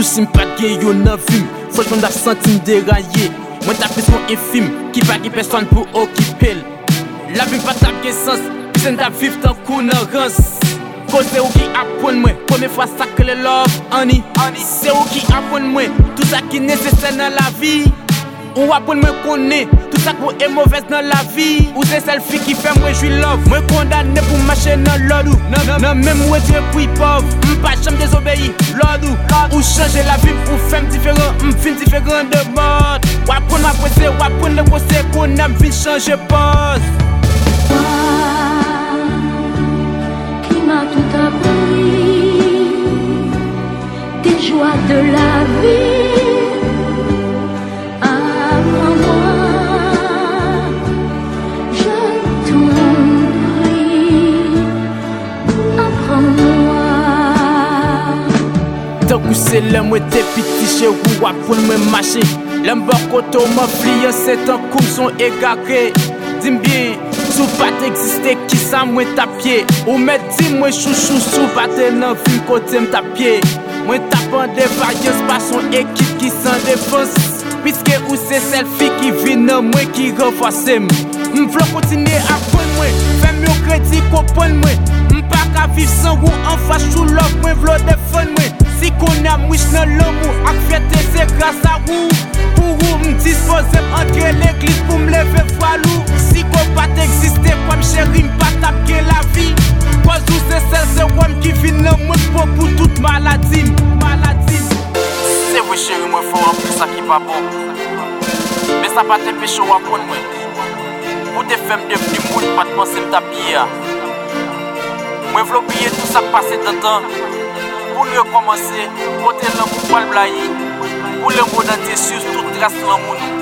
tout si m'pas de yo nan vim. Faut qu'on a senti déraillé. Moi t'as fait son infime, qui va qui personne pour occuper. La vie pas ta sens, c'est ta vivre tant qu'on en rance. Côté ou qui apprend moi, première fois ça que le love, Annie. C'est ou qui apprend moi, tout ça qui est nécessaire dans la vie. Ou apprend moi connaît, tout ça qui est mauvaise dans la vie. Ou c'est celle fille qui fait moi jouir love. Moi condamné pour marcher dans l'ordre. Non même moi Dieu puis pauvre, m'pas jamais désobéi l'ordre. Ou changer la vie pour faire différent, m'fin différent de mode. Ou apprendre à poser, ou apprendre le procès qu'on a vu changer pose. Qui m'a tout appris, des joies de la vie. Apprends-moi, je t'en prie, apprends-moi. Tant que c'est l'homme moi t'es petit chez vous, apprendre moi marcher. L'homme koto m'a plié, c'est un coup sont égarés. Dis-moi bien, sous pas t'exister, qui ça moi ta pied. Ou me dis moi chouchou, sous pas t'es nan film côté m'ta pied. Moi tapant des variances par son équipe qui s'en défense. Puisque ou c'est celle fille qui vient dans moi qui renforce. M'v'l'en continuer à prendre moi, fais mieux crédit comprendre moi. M'pas qu'à vivre sans vous en face sous l'offre, moi v'l'en défendre moi. Si qu'on a mouche dans l'amour, ak fête c'est grâce à vous. Pour vous m'disposer entrer l'église pour m'lever voilou. Si qu'on pas exister comme chérie, m'pas taper la vie. Cause ou c'est celle c'est homme qui vient dans moi pour toute maladie. C'est vrai chérie, moi faut remplir ça qui va bon. Mais ça pas te péché ou apprendre moi. Pour te faire devenir moule, pas te penser me taper. Moi v'l'en oublier tout ça passé dans le temps. Pour mieux commencer, côté l'amour pour le blayer. Pour le monde entier sur toute trace de l'amour.